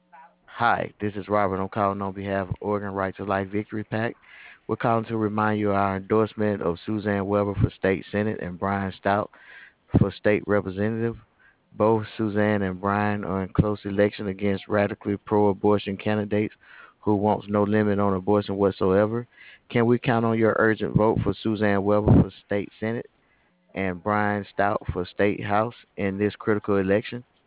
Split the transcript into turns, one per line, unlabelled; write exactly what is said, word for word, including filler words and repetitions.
Hi, this is Robert. I'm calling on behalf of Oregon Right to Life Victory PAC. We're calling to remind you of our endorsement of Suzanne Weber for State Senate and Brian Stout for State Representative. Both Suzanne and Brian are in close election against radically pro-abortion candidates who wants no limit on abortion whatsoever. Can we count on your urgent vote for Suzanne Weber for State Senate and Brian Stout for State House in this critical election?